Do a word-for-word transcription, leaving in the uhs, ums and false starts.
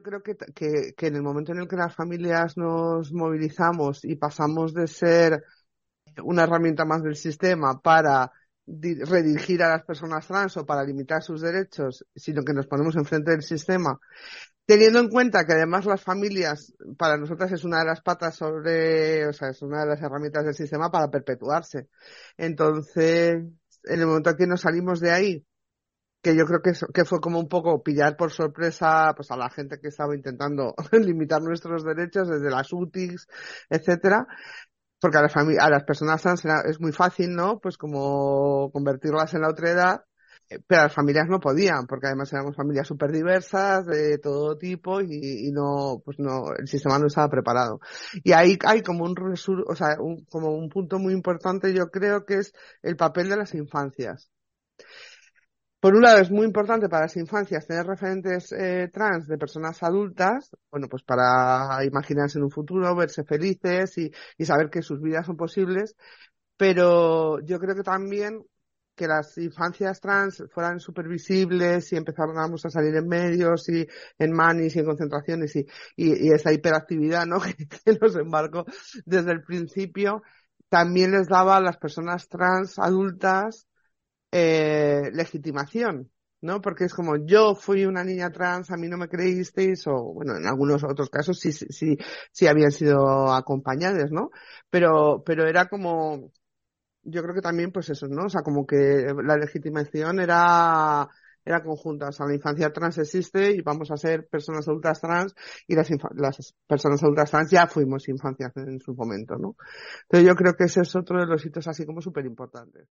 creo que, que, que en el momento en el que las familias nos movilizamos y pasamos de ser una herramienta más del sistema para di- redirigir a las personas trans o para limitar sus derechos, sino que nos ponemos enfrente del sistema, teniendo en cuenta que además las familias para nosotras es una de las patas sobre, o sea, es una de las herramientas del sistema para perpetuarse. Entonces, en el momento en que nos salimos de ahí, que yo creo que, eso- que fue como un poco pillar por sorpresa pues a la gente que estaba intentando limitar nuestros derechos desde las U T I Cs, etcétera, porque a las fami- a las personas trans era- es muy fácil, ¿no? Pues como convertirlas en la otredad, eh, pero las familias no podían, porque además éramos familias súper diversas, de todo tipo, y, y no, pues no, el sistema no estaba preparado. Y ahí hay como un resur- o sea, un- como un punto muy importante, yo creo que es el papel de las infancias. Por un lado, es muy importante para las infancias tener referentes eh, trans de personas adultas, bueno, pues para imaginarse en un futuro, verse felices y, y saber que sus vidas son posibles, pero yo creo que también que las infancias trans fueran súper visibles y empezáramos a salir en medios y en manis y en concentraciones y, y, y esa hiperactividad, ¿no? que, que nos embarcó desde el principio, también les daba a las personas trans adultas eh, legitimación, ¿no? Porque es como yo fui una niña trans, a mí no me creísteis, o bueno, en algunos otros casos sí, sí, sí, sí habían sido acompañadas, ¿no? Pero, pero era como, yo creo que también pues eso, ¿no? O sea, como que la legitimación era, era conjunta, o sea, la infancia trans existe y vamos a ser personas adultas trans y las, infa- las personas adultas trans ya fuimos infancias en su momento, ¿no? Entonces yo creo que ese es otro de los hitos así como súper importantes.